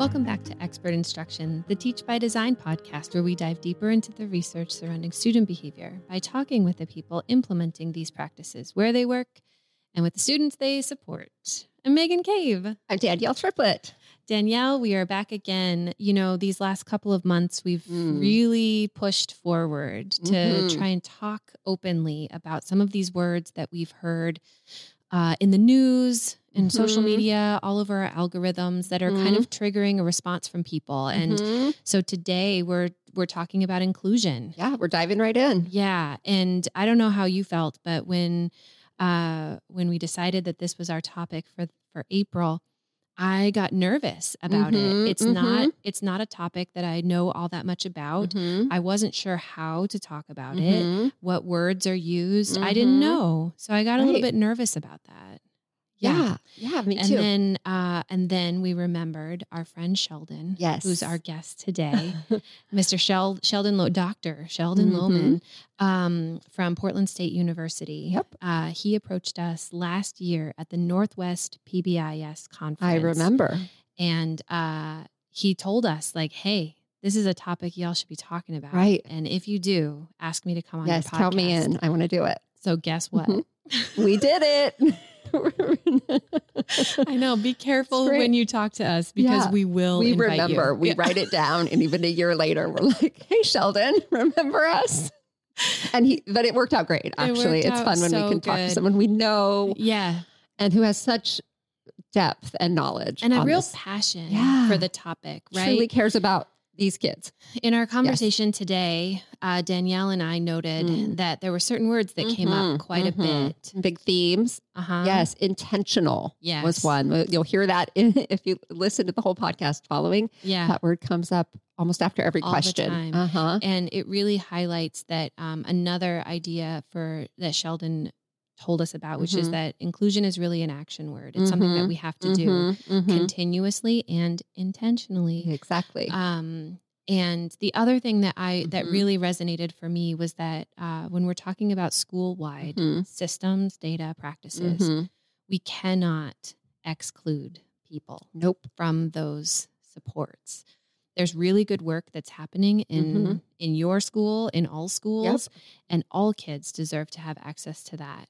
Welcome back to Expert Instruction, the Teach by Design podcast, where we dive deeper into the research surrounding student behavior by talking with the people implementing these practices where they work and with the students they support. I'm Megan Cave. I'm Danielle Triplett. Danielle, we are back again. You know, these last couple of months, we've really pushed forward to try and talk openly about some of these words that we've heard in the news, in social media, all over our algorithms that are kind of triggering a response from people. And so today we're talking about inclusion. Yeah, we're diving right in. Yeah. And I don't know how you felt, but when we decided that this was our topic for April, I got nervous about it. It's not a topic that I know all that much about. I wasn't sure how to talk about it, what words are used. I didn't know. So I got a little bit nervous about that. Yeah, me too. And then we remembered our friend Sheldon, who's our guest today, Mr. Dr. Sheldon Lohman, from Portland State University. Yep. He approached us last year at the Northwest PBIS conference. I remember. And he told us, like, hey, this is a topic y'all should be talking about. Right. And if you do, ask me to come on your podcast. Count me in. I want to do it. So guess what? We did it. I know. Be careful when you talk to us because we will. We invite remember. You. We write it down, and even a year later, we're like, "Hey, Sheldon, remember us?" But it worked out great. Actually, it's fun when we can talk to someone we know, and who has such depth and knowledge and a real passion for the topic. Right, truly cares about these kids. In our conversation today, Danielle and I noted that there were certain words that came up quite a bit. Big themes. Yes. Intentional was one. You'll hear that if you listen to the whole podcast following. Yeah. That word comes up almost after every all question. The time. And it really highlights that another idea that Sheldon told us about, which is that inclusion is really an action word. It's something that we have to do continuously and intentionally. Exactly. And the other thing that that really resonated for me was that when we're talking about school-wide systems, data, practices, we cannot exclude people from those supports. There's really good work that's happening in your school, in all schools, and all kids deserve to have access to that.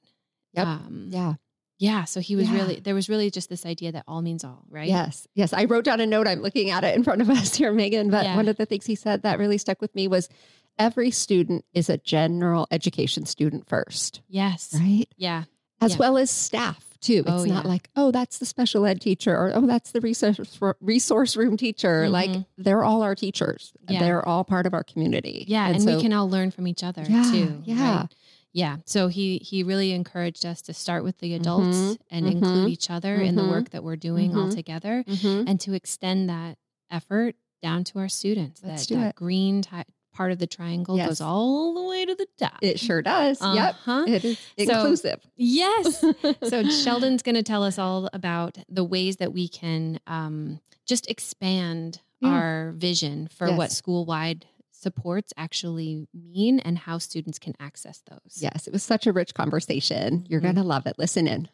So he was there was really just this idea that all means all, right? Yes. I wrote down a note. I'm looking at it in front of us here, Megan. But one of the things he said that really stuck with me was every student is a general education student first. Yes. Right? Yeah. As well as staff too. It's not like, oh, that's the special ed teacher or, oh, that's the resource room teacher. Like they're all our teachers. Yeah. They're all part of our community. Yeah. And so we can all learn from each other too. Yeah. Right? Yeah. So he really encouraged us to start with the adults and include each other in the work that we're doing all together and to extend that effort down to our students. That green part of the triangle goes all the way to the top. It sure does. Yep. It is inclusive. Yes. So Sheldon's going to tell us all about the ways that we can just expand our vision for what school-wide supports actually mean and how students can access those. Yes, it was such a rich conversation. You're going to love it. Listen in.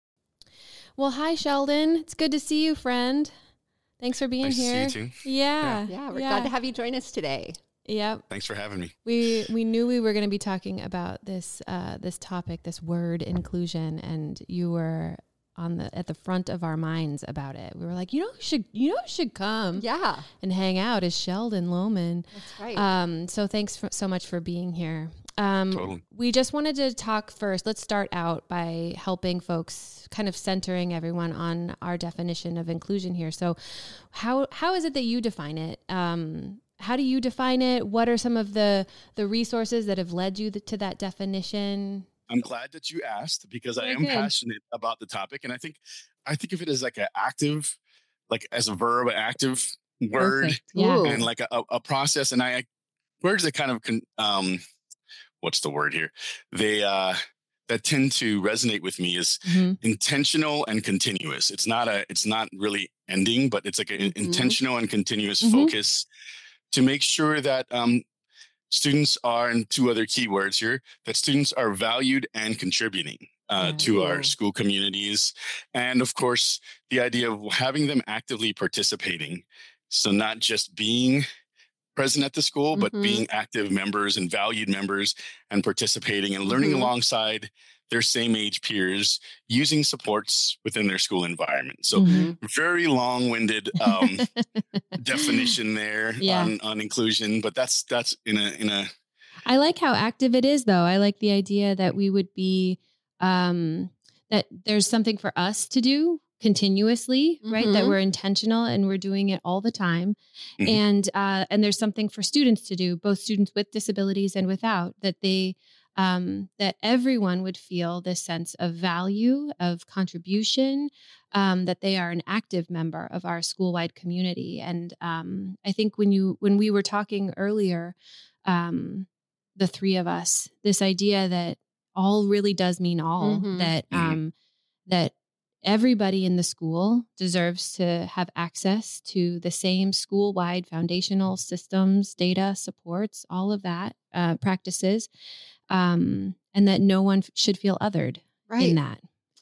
Well, hi, Sheldon. It's good to see you, friend. Thanks for being here. Nice to see you too. Yeah, we're glad to have you join us today. Yep. Thanks for having me. We knew we were going to be talking about this topic, this word inclusion, and you were at the front of our minds about it. We were like, who should come and hang out is Sheldon Lohman. That's right. So thanks so much for being here. Totally. We just wanted to talk first. Let's start out by helping folks, kind of centering everyone on our definition of inclusion here. So how is it that you define it? How do you define it? What are some of the resources that have led you to that definition? I'm glad that you asked because I am passionate about the topic. And I think of it as like an active, like as a verb, an active word and like a process. And words that kind of, what's the word here? They, that tend to resonate with me is intentional and continuous. It's not really ending, but it's like an intentional and continuous focus to make sure that, students are, and two other key words here, that students are valued and contributing to our school communities. And of course, the idea of having them actively participating So not just being present at the school, but being active members and valued members and participating and learning alongside their same age peers, using supports within their school environment. So very long-winded definition there on inclusion, but that's in a. I like how active it is, though. I like the idea that we would be, that there's something for us to do continuously, right? That we're intentional and we're doing it all the time. And there's something for students to do, both students with disabilities and without, that they, that everyone would feel this sense of value, of contribution, that they are an active member of our school-wide community. And I think when we were talking earlier, the three of us, this idea that all really does mean all, that that everybody in the school deserves to have access to the same school-wide foundational systems, data, supports, all of that, practices, and that no one should feel othered in that.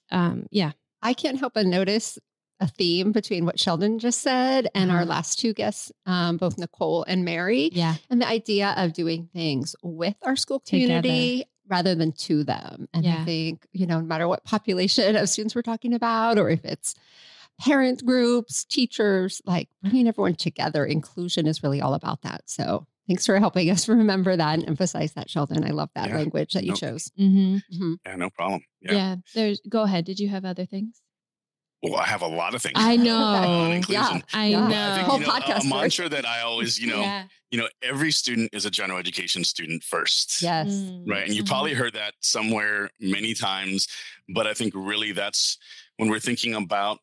I can't help but notice a theme between what Sheldon just said and our last two guests, both Nicole and Mary. Yeah. And the idea of doing things with our school community together, rather than to them. And I think, no matter what population of students we're talking about, or if it's parent groups, teachers, like bringing everyone together, inclusion is really all about that. So thanks for helping us remember that and emphasize that, Sheldon. I love that language that you chose. Yeah, no problem. Yeah. Go ahead. Did you have other things? Well, I have a lot of things. I know. On inclusion. I know. I think, a mantra that I always, every student is a general education student first. Yes. Right. And you probably heard that somewhere many times, but I think really that's when we're thinking about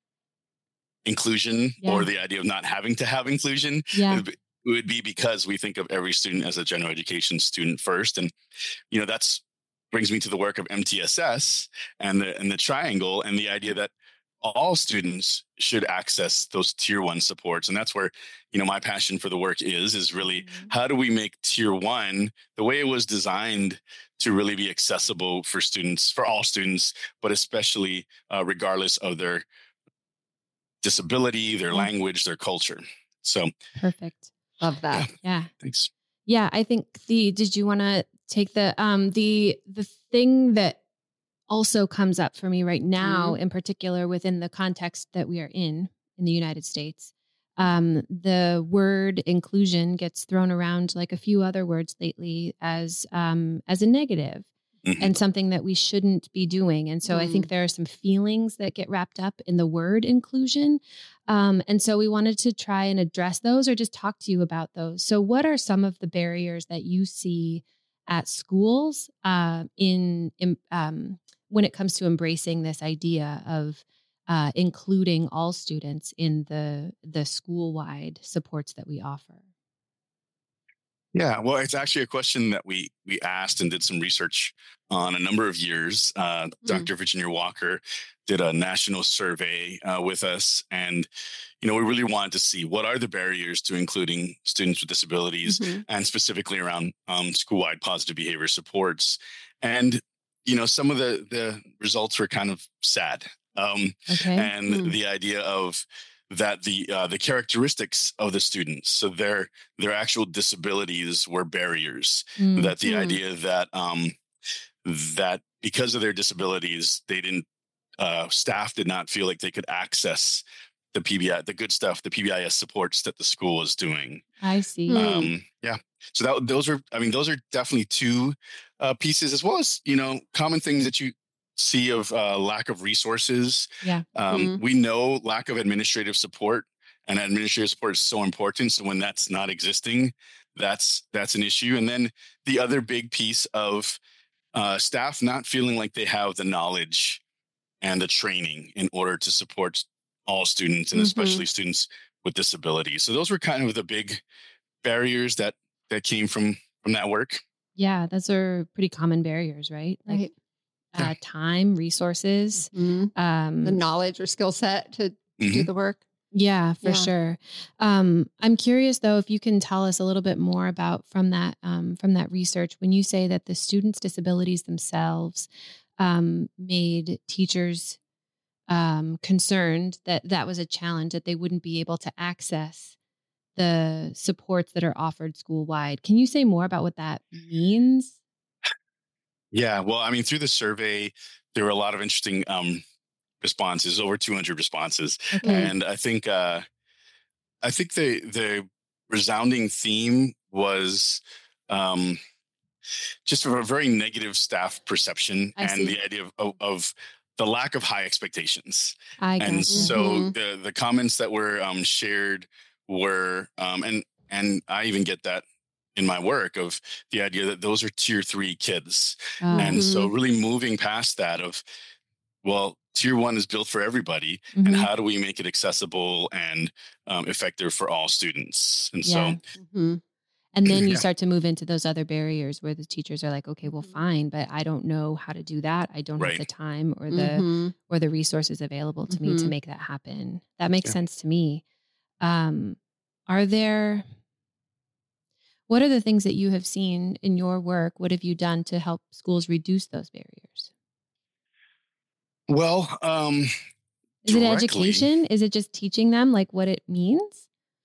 inclusion or the idea of not having to have inclusion. It would be because we think of every student as a general education student first. And, that's brings me to the work of MTSS and the triangle and the idea that all students should access those tier 1 supports. And that's where, my passion for the work is really how do we make tier 1 the way it was designed to really be accessible for students, for all students, but especially regardless of their disability, their language, their culture. So perfect. Love that. Yeah. Thanks. Yeah. I think did you want to take the thing that also comes up for me right now, in particular within the context that we are in the United States. The word inclusion gets thrown around like a few other words lately as a negative and something that we shouldn't be doing. And so I think there are some feelings that get wrapped up in the word inclusion. And so we wanted to try and address those or just talk to you about those. So what are some of the barriers that you see at schools when it comes to embracing this idea of including all students in the school-wide supports that we offer? Yeah, well, it's actually a question that we asked and did some research on a number of years. Dr. Virginia Walker did a national survey with us, and we really wanted to see what are the barriers to including students with disabilities, and specifically around school-wide positive behavior supports. And some of the results were kind of sad. And the idea of that the characteristics of the students, so their actual disabilities were barriers. That the idea that that because of their disabilities, they didn't staff did not feel like they could access the PBI, the good stuff, the PBIS supports that the school is doing. I see. Yeah. So those are definitely two pieces, as well as, common things that you see of lack of resources. Yeah. We know lack of administrative support, and administrative support is so important. So when that's not existing, that's an issue. And then the other big piece of staff not feeling like they have the knowledge and the training in order to support all students, and especially students with disabilities. So those were kind of the big barriers that came from that work. Yeah, those are pretty common barriers, right? Like time, resources, the knowledge or skill set to do the work. Yeah, for sure. I'm curious though, if you can tell us a little bit more about from that research, when you say that the students' disabilities themselves made teachers concerned that was a challenge, that they wouldn't be able to access the supports that are offered school-wide. Can you say more about what that means? Yeah, well, I mean, through the survey, there were a lot of interesting responses, over 200 responses. Okay. And I think the resounding theme was just a very negative staff perception and the idea of the lack of high expectations. And so the comments that were shared were, and I even get that in my work, of the idea that those are tier 3 kids. And so really moving past that of, well, tier 1 is built for everybody, and how do we make it accessible and effective for all students? And so, and then you start to move into those other barriers where the teachers are like, okay, well, fine, but I don't know how to do that. I don't have the time or the resources available to me to make that happen. That makes sense to me. What are the things that you have seen in your work? What have you done to help schools reduce those barriers? Well, is it education? Is it just teaching them like what it means?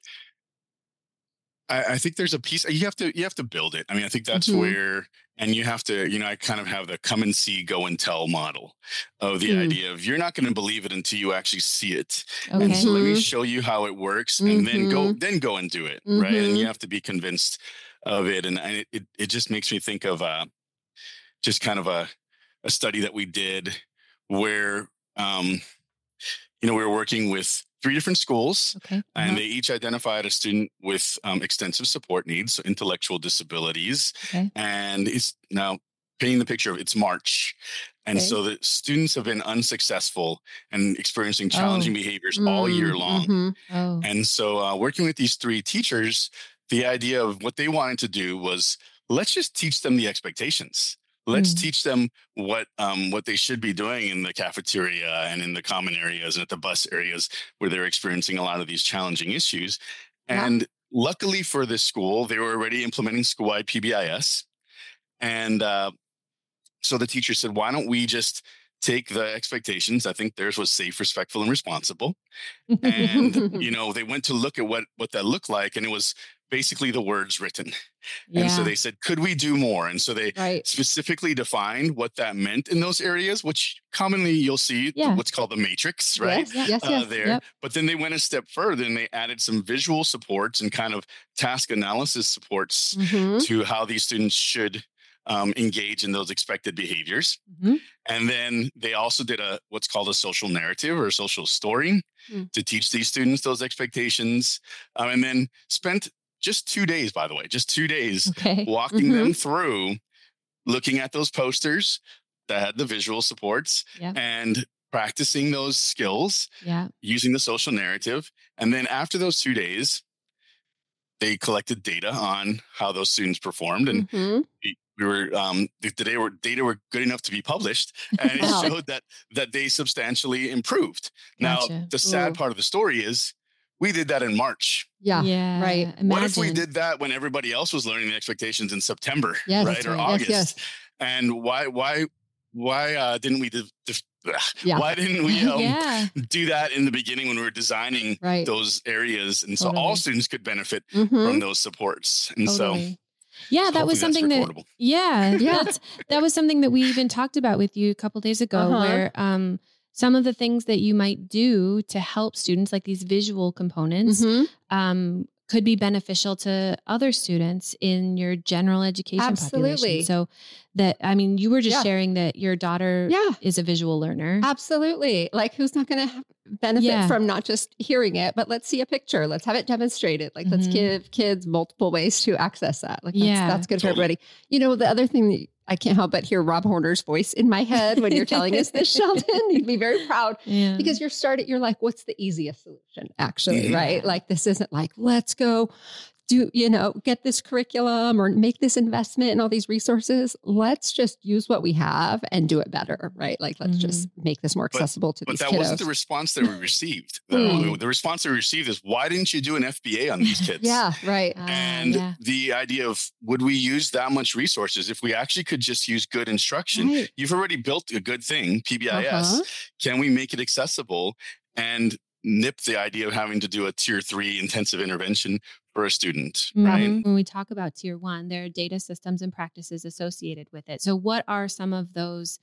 I think there's a piece you have to build it. I mean, I think that's where, and you have to, I kind of have the come and see, go and tell model of the idea of, you're not going to believe it until you actually see it. Okay. And so let me show you how it works, and then go and do it. Right. And you have to be convinced of it. And it just makes me think of just kind of a study that we did where, we were working with 3 different schools, and they each identified a student with extensive support needs, so intellectual disabilities. And it's now painting the picture of, it's March. And so the students have been unsuccessful and experiencing challenging behaviors all year long. And so working with these 3 teachers, the idea of what they wanted to do was, let's just teach them the expectations. Let's teach them what they should be doing in the cafeteria and in the common areas and at the bus areas where they're experiencing a lot of these challenging issues. And luckily for this school, they were already implementing school-wide PBIS. And so the teacher said, why don't we just take the expectations? I think theirs was safe, respectful, and responsible. And, they went to look at what that looked like, and it was basically the words written. And so they said, could we do more? And so they specifically defined what that meant in those areas, which commonly you'll see what's called the matrix, right? Yes. There. Yep. But then they went a step further, and they added some visual supports and kind of task analysis supports to how these students should engage in those expected behaviors. And then they also did what's called a social narrative or social story to teach these students those expectations. And then spent just 2 days, by the way, walking them through, looking at those posters that had the visual supports and practicing those skills using the social narrative. And then after those 2 days, they collected data on how those students performed. And we were the data were good enough to be published, and it showed that they substantially improved. Gotcha. Now, the sad part of the story is we did that in March. Yeah. Right. Imagine. What if we did that when everybody else was learning the expectations in September, right? Or August? Yes. And why didn't we why didn't we do that in the beginning when we were designing those areas? And so all students could benefit from those supports. And so that was something that was something that we even talked about with you a couple of days ago, where some of the things that you might do to help students, like these visual components, could be beneficial to other students in your general education population. So you were just sharing that your daughter is a visual learner. Absolutely. Like, who's not going to benefit from not just hearing it, but let's see a picture. Let's have it demonstrated. Like, let's give kids multiple ways to access that. Like, that's good for everybody. The other thing that I can't help but hear Rob Horner's voice in my head when you're telling us this, Sheldon. You'd be very proud because you're like, what's the easiest solution, actually, right? Like, this isn't like, let's go get this curriculum or make this investment in all these resources. Let's just use what we have and do it better, right? Like, let's just make this more accessible to these kiddos. But that wasn't the response that we received. The response that we received is, why didn't you do an FBA on these kids? Yeah, right. And the idea of, would we use that much resources if we actually could just use good instruction? Right. You've already built a good thing, PBIS. Can we make it accessible and nip the idea of having to do a tier 3 intensive intervention for a student, right? When we talk about tier 1, there are data systems and practices associated with it. So what are some of those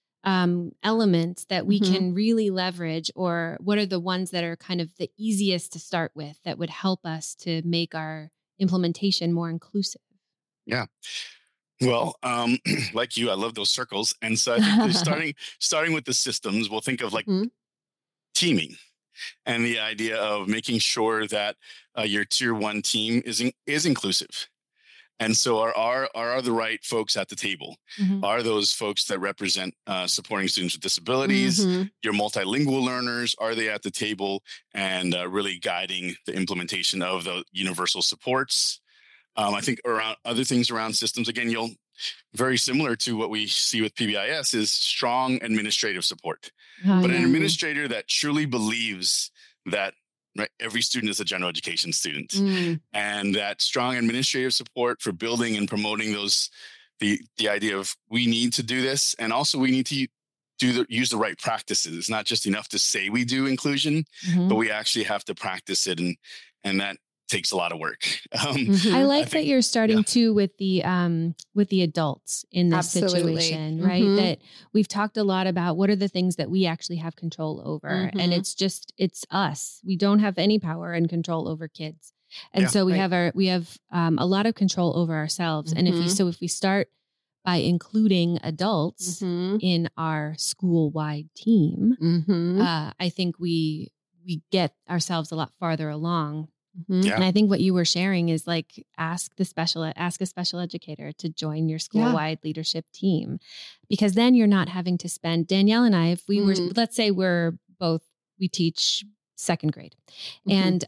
elements that we can really leverage, or what are the ones that are kind of the easiest to start with that would help us to make our implementation more inclusive? Yeah. Well, like you, I love those circles. And so I think starting with the systems, we'll think of like teaming. And the idea of making sure that your tier 1 team is inclusive. And so are the right folks at the table? Are those folks that represent supporting students with disabilities, your multilingual learners, are they at the table and really guiding the implementation of the universal supports? I think around other things around systems, again, very similar to what we see with PBIS, is strong administrative support. But an administrator that truly believes that every student is a general education student, and that strong administrative support for building and promoting the idea of, we need to do this, and also we need to use the right practices. It's not just enough to say we do inclusion, but we actually have to practice it, and that takes a lot of work. I like that you're starting too with the adults in this situation, right? That we've talked a lot about what are the things that we actually have control over. And it's us. We don't have any power and control over kids. And so we have a lot of control over ourselves. And if we start by including adults in our school-wide team, I think we get ourselves a lot farther along. And I think what you were sharing is like, ask a special educator to join your school-wide leadership team, because then you're not having to spend, Danielle and I, if we were, let's say we teach second grade and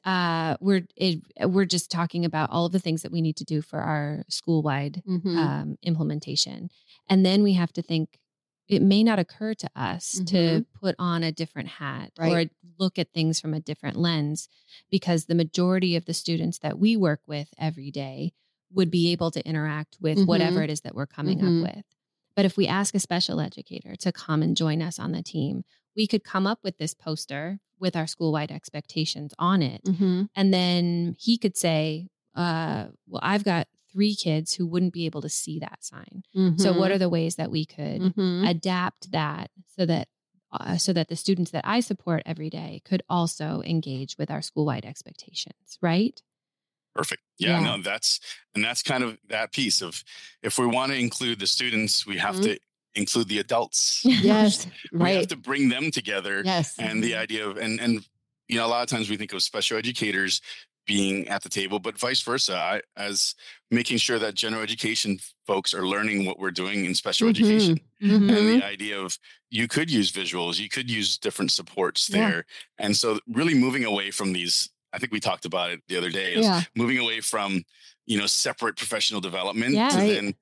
we're just talking about all of the things that we need to do for our school-wide implementation. And then we have to think, it may not occur to us to put on a different hat or look at things from a different lens, because the majority of the students that we work with every day would be able to interact with whatever it is that we're coming up with. But if we ask a special educator to come and join us on the team, we could come up with this poster with our school-wide expectations on it. And then he could say, well, I've got 3 kids who wouldn't be able to see that sign. So what are the ways that we could adapt that so that the students that I support every day could also engage with our school-wide expectations, right? Perfect. Yeah. No, that's kind of that piece of, if we want to include the students, we have to include the adults. Yes. We have to bring them together. Yes. And the idea of, and a lot of times we think of special educators being at the table, but vice versa, as making sure that general education folks are learning what we're doing in special education. And the idea of, you could use visuals, you could use different supports there. And so really moving away from these, I think we talked about it the other day, is moving away from, separate professional development to then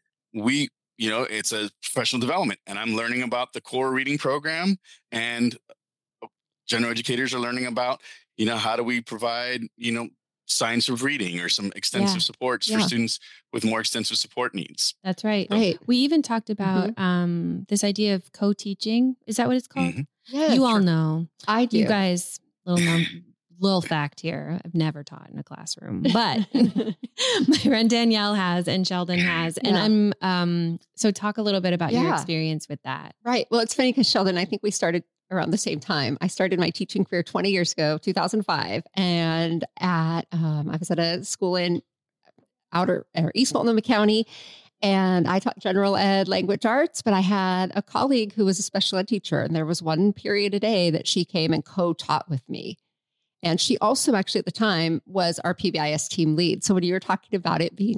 it's a professional development, and I'm learning about the core reading program, and general educators are learning about, how do we provide, science of reading or some extensive supports for students with more extensive support needs. That's right. Right. We even talked about this idea of co-teaching. Is that what it's called? Yes, you all know. I do. You guys, little fact here, I've never taught in a classroom, but my friend Danielle has and Sheldon has. And I'm, so talk a little bit about your experience with that. Right. Well, it's funny because Sheldon, I think we started around the same time. I started my teaching career 20 years ago, 2005. And I was at a school in East Multnomah County, and I taught general ed language arts, but I had a colleague who was a special ed teacher. And there was one period a day that she came and co-taught with me. And she also actually at the time was our PBIS team lead. So when you were talking about it being like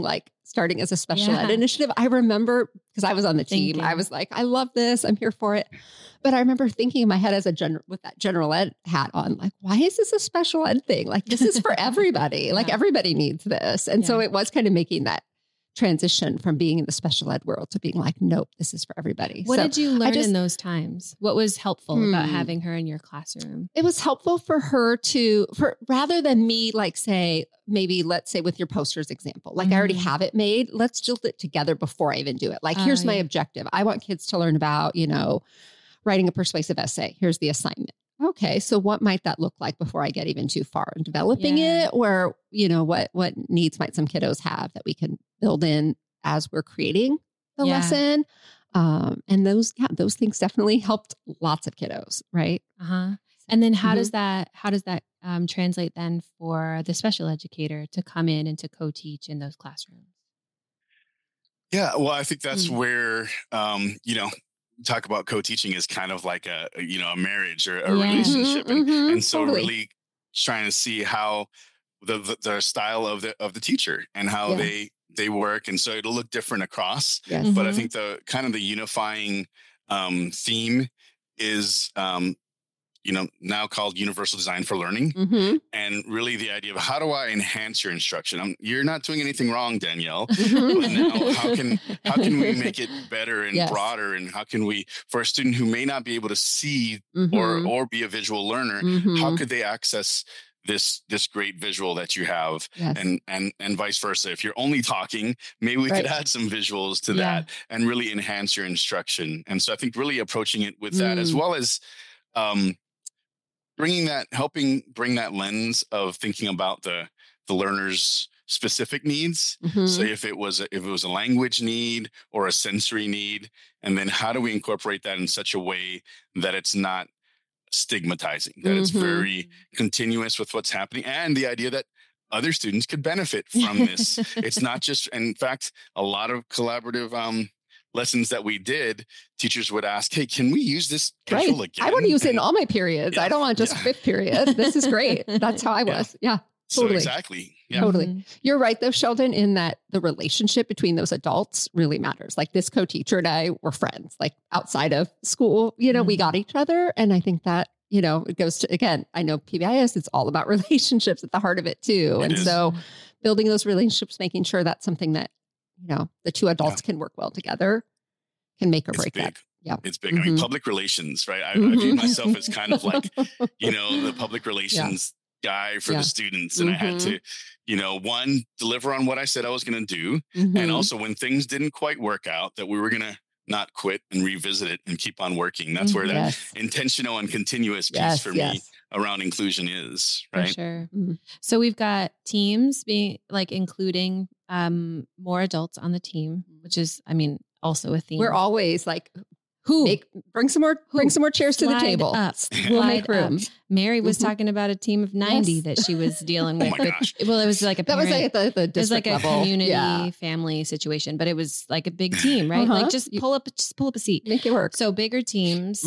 starting as a special ed initiative. I remember, because I was on the team, I was like, I love this. I'm here for it. But I remember thinking in my head as with that general ed hat on, like, why is this a special ed thing? Like, this is for everybody. Like, everybody needs this. And so it was kind of making that transition from being in the special ed world to being like, nope, this is for everybody. What did you learn in those times? What was helpful about having her in your classroom? It was helpful for her rather than me, like, say, maybe let's say with your posters example, like I already have it made. Let's jilt it together before I even do it. Like, here's my objective. I want kids to learn about, writing a persuasive essay. Here's the assignment. Okay, so what might that look like before I get even too far in developing it? Where, what needs might some kiddos have that we can build in as we're creating the lesson? And those things definitely helped lots of kiddos, right? And then how does that translate then for the special educator to come in and to co-teach in those classrooms? Yeah, well, I think that's where, talk about co-teaching is kind of like a marriage or a relationship. And so really trying to see how the style of the teacher and how they work. And so it'll look different across, but I think the kind of the unifying theme is, now called Universal Design for Learning. And really the idea of how do I enhance your instruction? You're not doing anything wrong, Danielle. But now how can we make it better and broader? And how can we, for a student who may not be able to see or be a visual learner, how could they access this great visual that you have, and vice versa? If you're only talking, maybe we could add some visuals to that and really enhance your instruction. And so I think really approaching it with that, as well as helping bring that lens of thinking about the learner's specific needs. So if it was a language need or a sensory need, and then how do we incorporate that in such a way that it's not stigmatizing, that it's very continuous with what's happening, and the idea that other students could benefit from this. It's not just, in fact, a lot of collaborative lessons that we did, teachers would ask, hey, can we use this visual again? I want to use it in all my periods. I don't want just fifth period. This is great. That's how I was. Totally. So exactly. Totally. You're right though, Sheldon, in that the relationship between those adults really matters. Like this co-teacher and I were friends, like outside of school, we got each other. And I think that, it goes to, again, I know PBIS, it's all about relationships at the heart of it too. So building those relationships, making sure that's something that, the two adults can work well together, can make or break that. Yeah. It's big. I mean, public relations, right? I view myself as kind of like, the public relations guy for the students. And I had to, one, deliver on what I said I was going to do. And also when things didn't quite work out, that we were going to not quit and revisit it and keep on working. That's where that intentional and continuous piece for me around inclusion is, right? For sure. So we've got teams being like including more adults on the team, which is, also a theme. We're always like, bring some more chairs to the table. We'll make room. Mary was talking about a team of 90 that she was dealing with. Well, it was like that was like at the district level. A community family situation, but it was like a big team, right? Like just pull up a seat, make it work. So bigger teams,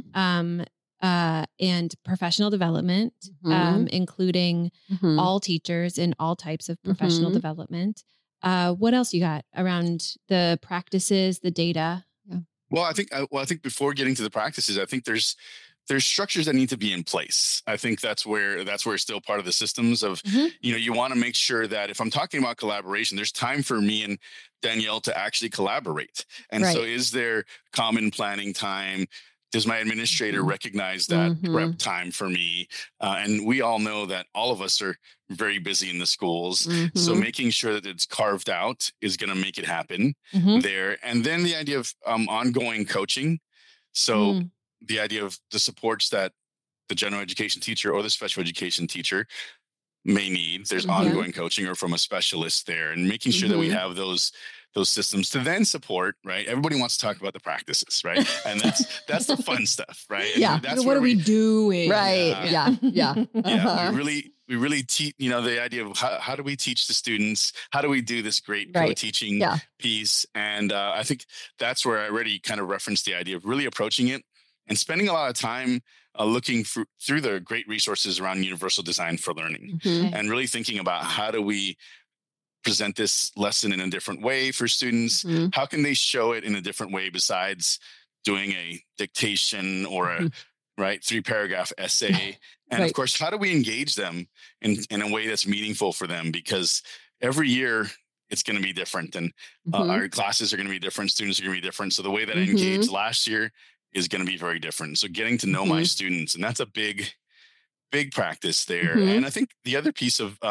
and professional development, including all teachers in all types of professional development. What else you got around the practices, the data? Well, I think before getting to the practices, I think there's structures that need to be in place. I think that's where it's still part of the systems of, you want to make sure that if I'm talking about collaboration, there's time for me and Danielle to actually collaborate. And so is there common planning time? Does my administrator recognize that prep time for me? And we all know that all of us are very busy in the schools. So making sure that it's carved out is going to make it happen there. And then the idea of ongoing coaching. So the idea of the supports that the general education teacher or the special education teacher may need. There's ongoing coaching or from a specialist there, and making sure that we have those systems to then support, right? Everybody wants to talk about the practices, right? And that's the fun stuff, right? Yeah. That's what are we doing? Right. Yeah. We really teach, the idea of how do we teach the students? How do we do this great co-teaching piece? And I think that's where I already kind of referenced the idea of really approaching it and spending a lot of time looking through the great resources around universal design for learning and really thinking about how do we present this lesson in a different way for students? Mm-hmm. How can they show it in a different way besides doing a dictation or a 3-paragraph essay? And of course, how do we engage them in a way that's meaningful for them? Because every year it's going to be different, and our classes are going to be different. Students are going to be different. So the way that I engaged last year is going to be very different. So getting to know my students, and that's a big practice there. And I think the other piece of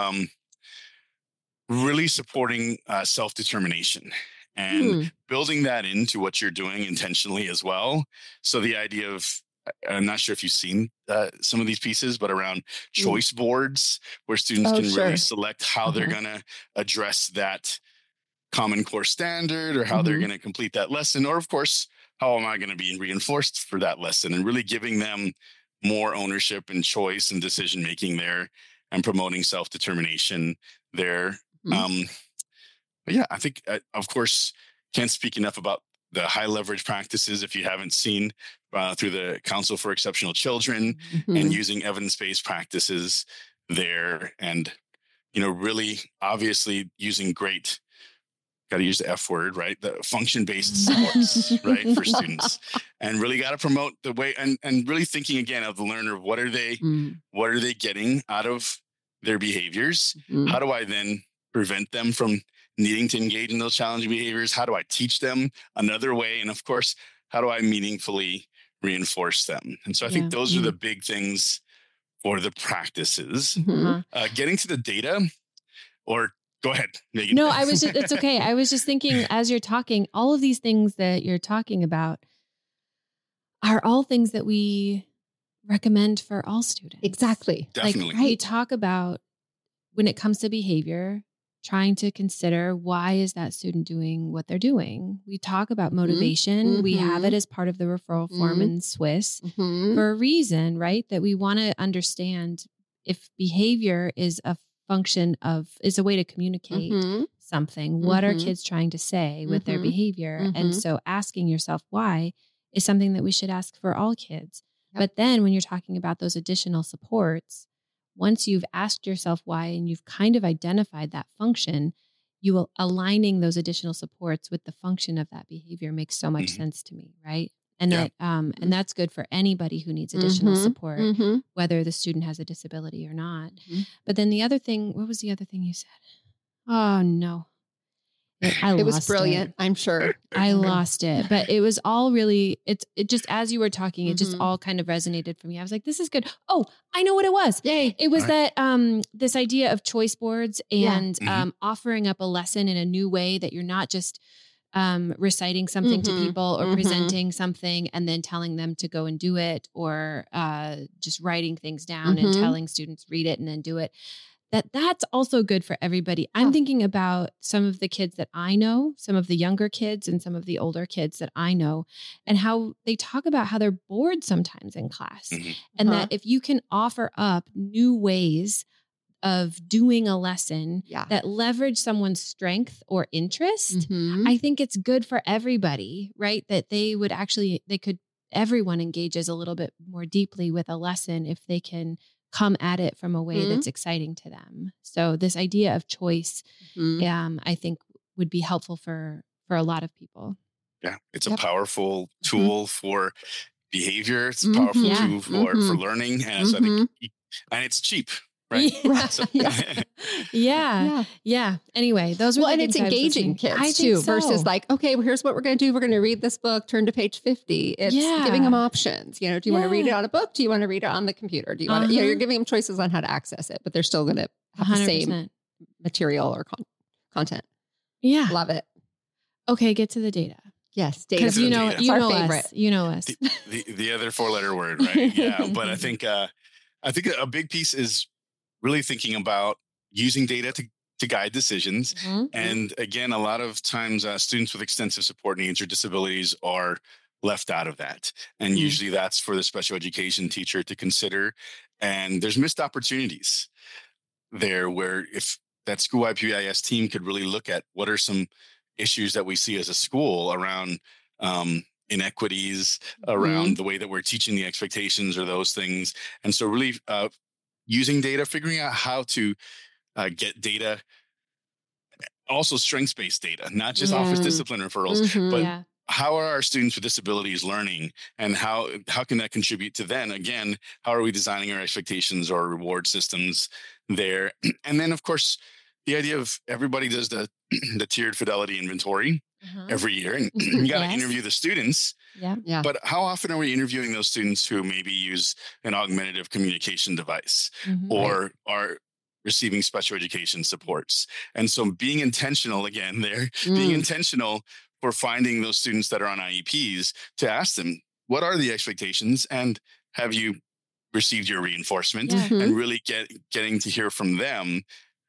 really supporting self-determination and building that into what you're doing intentionally as well. So the idea of, I'm not sure if you've seen some of these pieces, but around choice boards where students can really select how they're going to address that Common Core standard, or how they're going to complete that lesson, or of course, how am I going to be reinforced for that lesson, and really giving them more ownership and choice and decision-making there, and promoting self-determination there. But yeah, I think, of course, can't speak enough about the high leverage practices if you haven't seen through the Council for Exceptional Children, and using evidence-based practices there. And, really obviously using great, got to use the F word, right? The function-based supports, right, for students, and really got to promote the way, and really thinking again of the learner, what are they getting out of their behaviors? How do I then prevent them from needing to engage in those challenging behaviors? How do I teach them another way? And of course, how do I meaningfully reinforce them? And so I think those are the big things for the practices. Getting to the data, or go ahead, Megan. No, it's okay. I was just thinking as you're talking, all of these things that you're talking about are all things that we recommend for all students. Exactly. Definitely. We talk about, when it comes to behavior, trying to consider, why is that student doing what they're doing? We talk about motivation. We have it as part of the referral form in SWIS for a reason, right? That we want to understand if behavior is a function of, is a way to communicate something. What are kids trying to say with their behavior? And so asking yourself why is something that we should ask for all kids. But then when you're talking about those additional supports, once you've asked yourself why and you've kind of identified that function, you will aligning those additional supports with the function of that behavior makes so much sense to me, right? And that and that's good for anybody who needs additional support, whether the student has a disability or not. But then the other thing, what was the other thing you said? Oh no. It was brilliant, I'm sure. I lost it, but it was all really, it just, as you were talking, it just all kind of resonated for me. I was like, this is good. Oh, I know what it was. Yay. It was that, this idea of choice boards and offering up a lesson in a new way, that you're not just reciting something to people or presenting something and then telling them to go and do it, or just writing things down and telling students read it and then do it. That's also good for everybody. I'm thinking about some of the kids that I know, some of the younger kids and some of the older kids that I know, and how they talk about how they're bored sometimes in class. And that if you can offer up new ways of doing a lesson that leverage someone's strength or interest, I think it's good for everybody, right? That everyone engages a little bit more deeply with a lesson if they can come at it from a way that's exciting to them. So this idea of choice, I think would be helpful for a lot of people. Yeah. It's a powerful tool for behavior. It's a powerful tool for learning. And so I think, and it's cheap. Right. Yeah. Anyway, those were and it's engaging kids too, versus like, okay, well, here's what we're going to do. We're going to read this book, turn to page 50. It's giving them options. Do you want to read it on a book? Do you want to read it on the computer? Do you want to, you're giving them choices on how to access it, but they're still going to have 100%. The same material or content. Yeah. Love it. Okay. Get to the data. Yes. Data. Because you know favorite. Us. You know us. The other 4-letter word, right? Yeah. But I think a big piece is really thinking about using data to guide decisions. And again, a lot of times students with extensive support needs or disabilities are left out of that. And usually that's for the special education teacher to consider. And there's missed opportunities there where if that school IPIS team could really look at what are some issues that we see as a school around inequities, around the way that we're teaching the expectations or those things. And so really using data, figuring out how to get data also strengths-based data, not just office discipline referrals, but how are our students with disabilities learning, and how can that contribute to then, again, how are we designing our expectations or reward systems there? And then, of course, the idea of everybody does the tiered fidelity inventory every year, and you got to interview the students. Yeah. But how often are we interviewing those students who maybe use an augmentative communication device or are receiving special education supports? And so being intentional again there, being intentional for finding those students that are on IEPs to ask them, what are the expectations, and have you received your reinforcement? And really getting to hear from them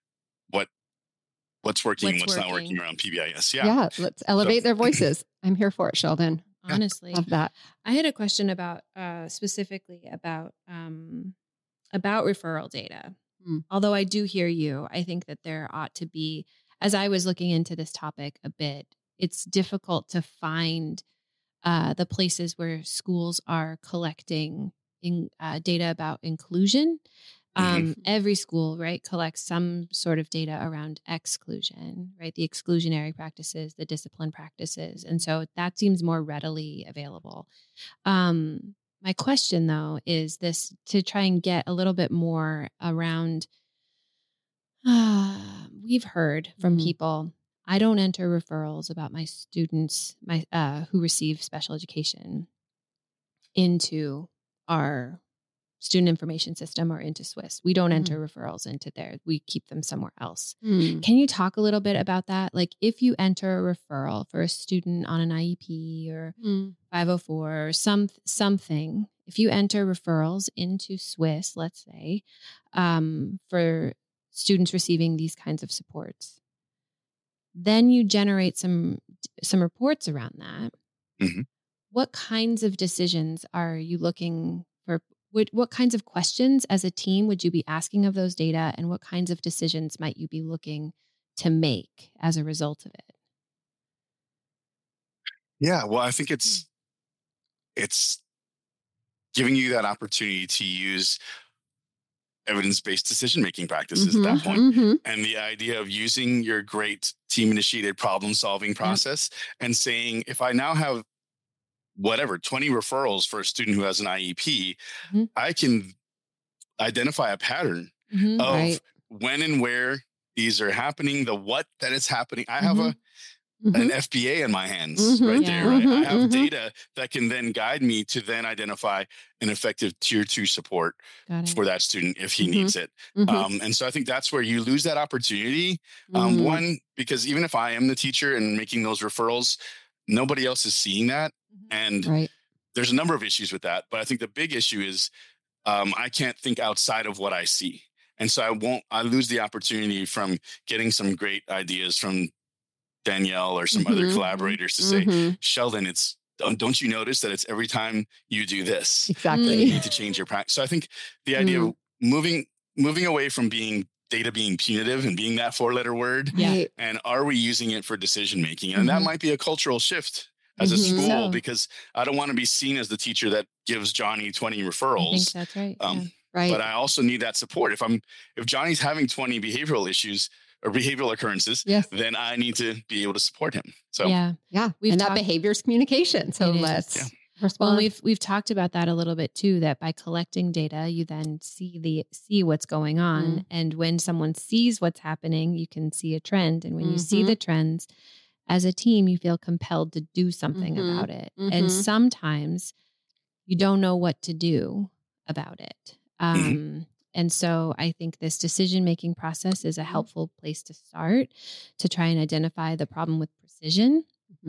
what's working and what's not working around PBIS. Yeah. Let's elevate their voices. I'm here for it, Sheldon. Honestly. Love that. I had a question about specifically about referral data. Although I do hear you, I think that there ought to be, as I was looking into this topic a bit, it's difficult to find the places where schools are collecting data about inclusion. Every school, right, collects some sort of data around exclusion, right? The exclusionary practices, the discipline practices. And so that seems more readily available. My question, though, is this, to try and get a little bit more around, we've heard from people, I don't enter referrals about my students who receive special education into our student information system or into SWIS. We don't enter referrals into there. We keep them somewhere else. Can you talk a little bit about that? Like, if you enter a referral for a student on an IEP or 504 or something, if you enter referrals into SWIS, let's say, for students receiving these kinds of supports, then you generate some reports around that. What kinds of decisions are you looking for? What kinds of questions as a team would you be asking of those data, and what kinds of decisions might you be looking to make as a result of it? Yeah, well, I think it's giving you that opportunity to use evidence-based decision-making practices at that point. And the idea of using your great team-initiated problem-solving process and saying, if I now have 20 referrals for a student who has an IEP, I can identify a pattern of when and where these are happening, the what that is happening. I have an FBA in my hands right there. Right? I have data that can then guide me to then identify an effective tier 2 support for that student if he needs it. And so I think that's where you lose that opportunity. One, because even if I am the teacher and making those referrals, nobody else is seeing that. And there's a number of issues with that. But I think the big issue is I can't think outside of what I see. And so I lose the opportunity from getting some great ideas from Danielle or some other collaborators to say, Sheldon, don't you notice that it's every time you do this, exactly, you need to change your practice. So I think the idea of moving away from data being punitive and being that 4-letter word, and are we using it for decision making? And that might be a cultural shift as a school, because I don't want to be seen as the teacher that gives Johnny 20 referrals. I think that's right. But I also need that support. If Johnny's having 20 behavioral issues or behavioral occurrences, then I need to be able to support him. So and that behavior is communication. So let's respond. Well, we've talked about that a little bit too, that by collecting data, you then see what's going on. And when someone sees what's happening, you can see a trend. And when you see the trends as a team, you feel compelled to do something about it. And sometimes you don't know what to do about it. And so I think this decision-making process is a helpful place to start to try and identify the problem with precision.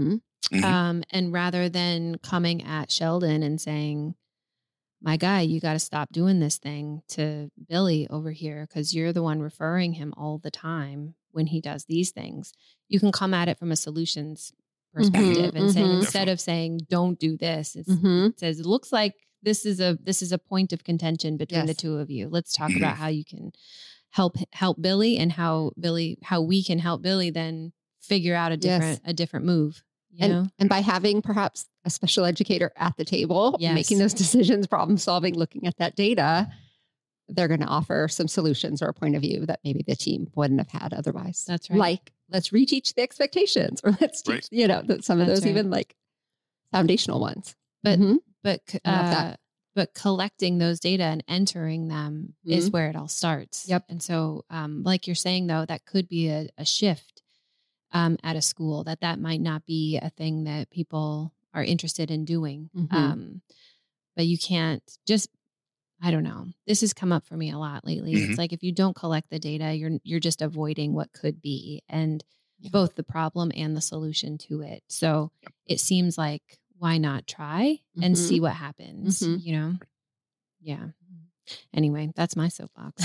And rather than coming at Sheldon and saying, my guy, you got to stop doing this thing to Billy over here because you're the one referring him all the time when he does these things. You can come at it from a solutions perspective and saying, instead of saying, don't do this, it says, it looks like this is a point of contention between the two of you. Let's talk about how you can help Billy, and how we can help Billy then figure out a different move. You know? And by having perhaps a special educator at the table, making those decisions, problem solving, looking at that data, they're going to offer some solutions or a point of view that maybe the team wouldn't have had otherwise. That's right. let's reteach the expectations, or let's teach, some of those even like foundational ones. But, but collecting those data and entering them is where it all starts. Yep. And so, like you're saying though, that could be a shift, at a school that might not be a thing that people are interested in doing. But you can't just, I don't know. This has come up for me a lot lately. It's like, if you don't collect the data, you're just avoiding what could be, and both the problem and the solution to it. So it seems like, why not try and see what happens, Yeah. Anyway, that's my soapbox.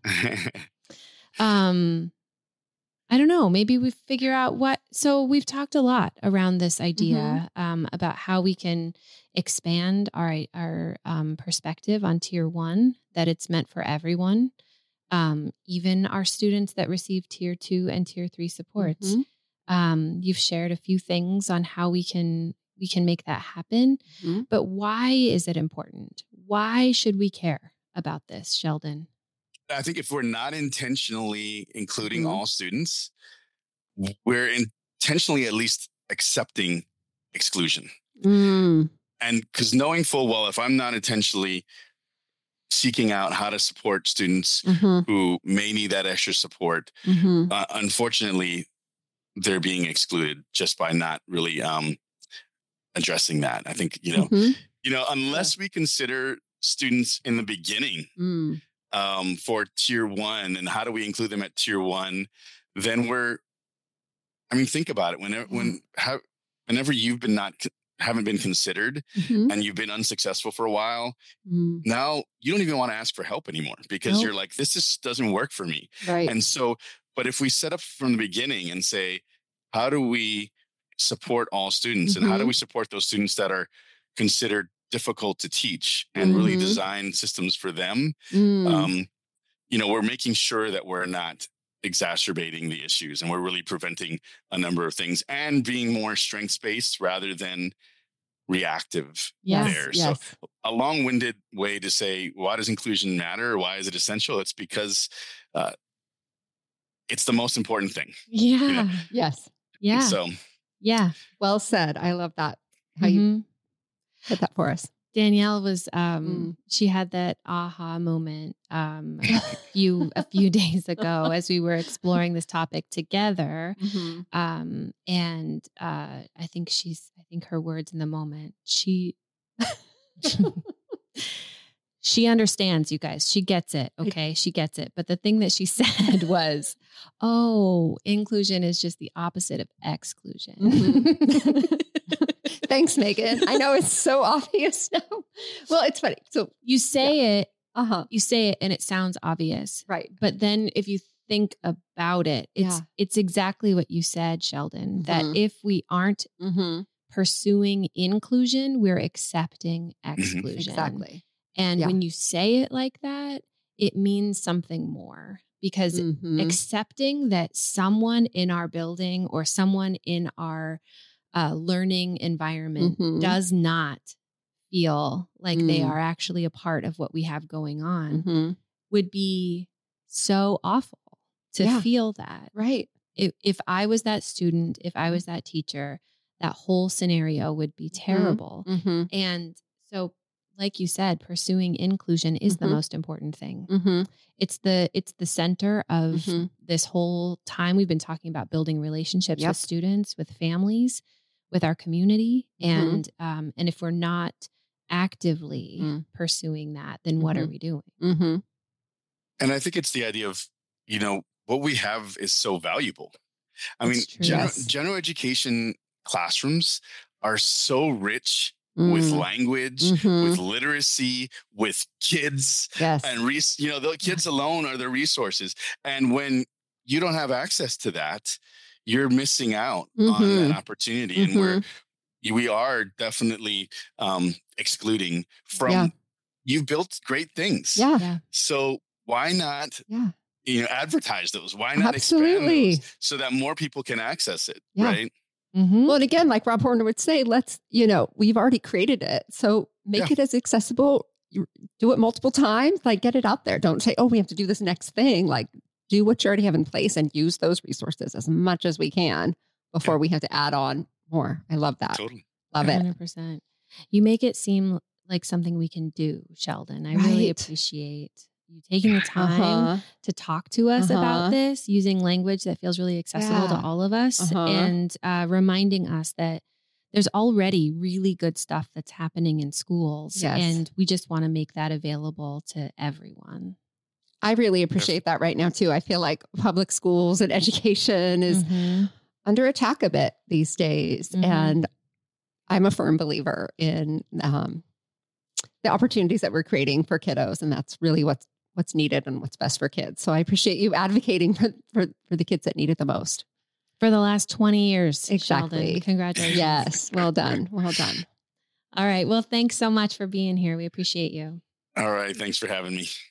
I don't know. Maybe we figure out so we've talked a lot around this idea, about how we can expand our perspective on tier 1, that it's meant for everyone. Even our students that receive tier 2 and tier 3 supports. You've shared a few things on how we can make that happen, but why is it important? Why should we care about this, Sheldon? I think if we're not intentionally including all students, we're intentionally at least accepting exclusion. And because knowing full well, if I'm not intentionally seeking out how to support students who may need that extra support, unfortunately, they're being excluded just by not really addressing that. I think, unless we consider students in the beginning for tier 1, and how do we include them at tier 1, then think about it. Whenever you've haven't been considered and you've been unsuccessful for a while, now you don't even want to ask for help anymore, because you're like, this just doesn't work for me. Right. And so, but if we set up from the beginning and say, how do we support all students, and how do we support those students that are considered difficult to teach, and really design systems for them, we're making sure that we're not exacerbating the issues, and we're really preventing a number of things, and being more strengths-based rather than reactive there. Yes. So a long-winded way to say, why does inclusion matter? Why is it essential? It's because it's the most important thing. Yeah. Yes. Yeah. So yeah. Well said. I love that. How you hit that for us. Danielle was, she had that aha moment a few days ago as we were exploring this topic together. And I think her words in the moment, she understands, you guys. She gets it. Okay. She gets it. But the thing that she said was, inclusion is just the opposite of exclusion. Thanks, Megan. I know it's so obvious now. Well, it's funny. So you say it, and it sounds obvious. Right. But then if you think about it, it's exactly what you said, Sheldon, that if we aren't pursuing inclusion, we're accepting exclusion. Exactly. And when you say it like that, it means something more, because accepting that someone in our building or someone in our learning environment does not feel like they are actually a part of what we have going on would be so awful to feel that. Right. If I was that student, if I was that teacher, that whole scenario would be terrible. And so, like you said, pursuing inclusion is the most important thing. It's the center of this whole time we've been talking about building relationships with students, with families, with our community. And if we're not actively pursuing that, then what are we doing? And I think it's the idea of, what we have is so valuable. I mean, general education classrooms are so rich with language, with literacy, with kids, and the kids alone are the resources. And when you don't have access to that, you're missing out on that opportunity. And we are definitely excluding from, you've built great things. So why not, advertise those? Why not expand those so that more people can access it? Right. Well, and again, like Rob Horner would say, we've already created it. So make it as accessible, do it multiple times, get it out there. Don't say, we have to do this next thing. do what you already have in place and use those resources as much as we can before we have to add on more. I love that. Totally. Love it. 100%. You make it seem like something we can do, Sheldon. I really appreciate you taking the time to talk to us about this, using language that feels really accessible to all of us, and reminding us that there's already really good stuff that's happening in schools, and we just want to make that available to everyone. I really appreciate that right now too. I feel like public schools and education is under attack a bit these days, and I'm a firm believer in the opportunities that we're creating for kiddos, and that's really what's needed and what's best for kids. So I appreciate you advocating for the kids that need it the most. For the last 20 years. Exactly. Sheldon. Congratulations. Yes. Well done. Well done. All right. Well, thanks so much for being here. We appreciate you. All right. Thanks for having me.